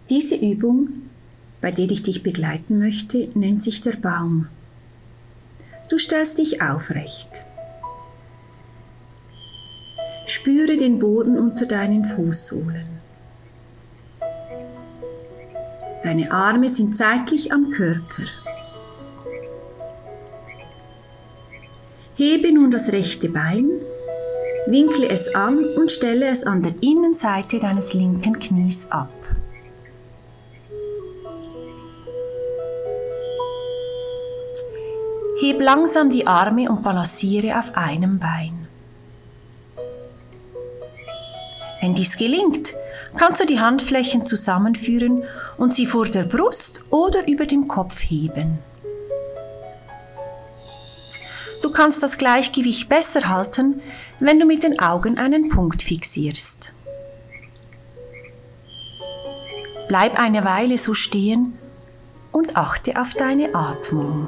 Diese Übung, bei der ich dich begleiten möchte, nennt sich der Baum. Du stellst dich aufrecht. Spüre den Boden unter deinen Fußsohlen. Deine Arme sind seitlich am Körper. Hebe nun das rechte Bein, winkle es an und stelle es an der Innenseite deines linken Knies ab. Heb langsam die Arme und balanciere auf einem Bein. Wenn dies gelingt, kannst du die Handflächen zusammenführen und sie vor der Brust oder über dem Kopf heben. Du kannst das Gleichgewicht besser halten, wenn du mit den Augen einen Punkt fixierst. Bleib eine Weile so stehen und achte auf deine Atmung.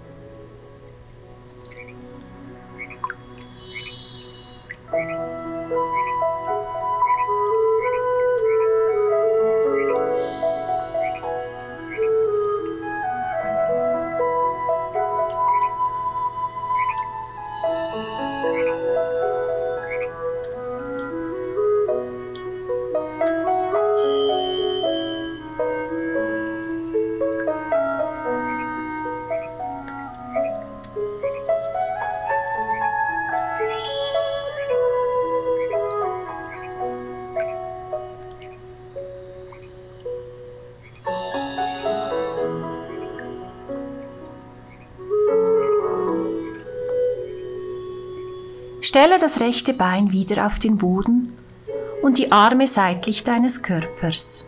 Stelle das rechte Bein wieder auf den Boden und die Arme seitlich deines Körpers.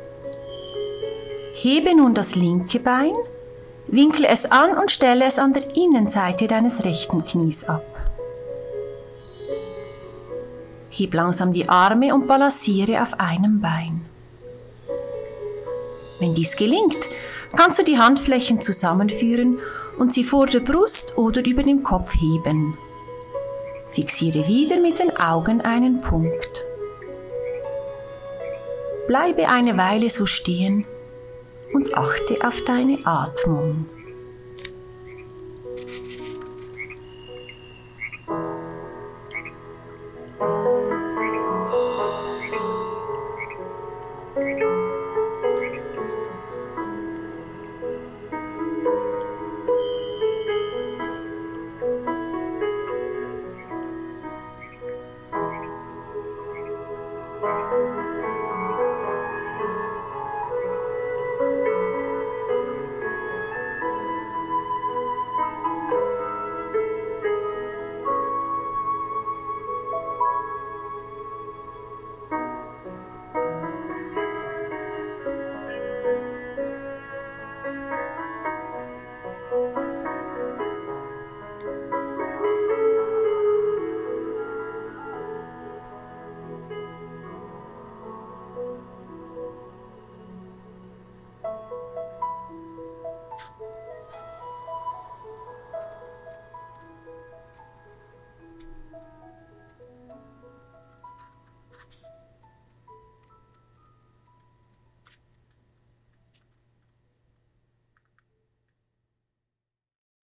Hebe nun das linke Bein, winkle es an und stelle es an der Innenseite deines rechten Knies ab. Heb langsam die Arme und balanciere auf einem Bein. Wenn dies gelingt, kannst du die Handflächen zusammenführen und sie vor der Brust oder über dem Kopf heben. Fixiere wieder mit den Augen einen Punkt. Bleibe eine Weile so stehen und achte auf deine Atmung.